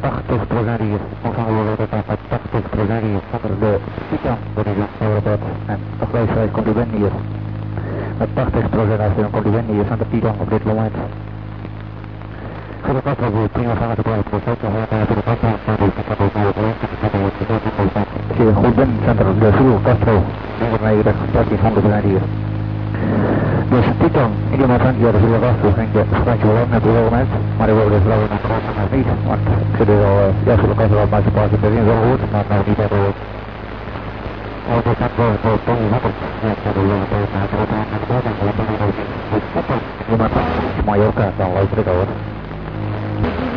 80% hier, ontvangen we weer met 80% hier onder de Titan, de Europet. En nog deze compliment hier. Met 80% als je een compliment hier van de Titan op dit moment. Voor de kast weer prima van de blijven voor de kast als je goed bent, centrum de Vloer Castro, 190, 1300 hier. Dus Titan, iemand van die de Vloer Castro ging de Fransje wel op op dit moment, maar die wilde geloof ik nog niet, want ik zit er al, ja, Vloer Castro had maar een paar keer erin wel gehoord, maar nou niet hebben gehoord. Als ik dat wel voor Tony Wappert, ja, ik heb er wel een beetje naar het Mallorca, dan luister ik al hoor.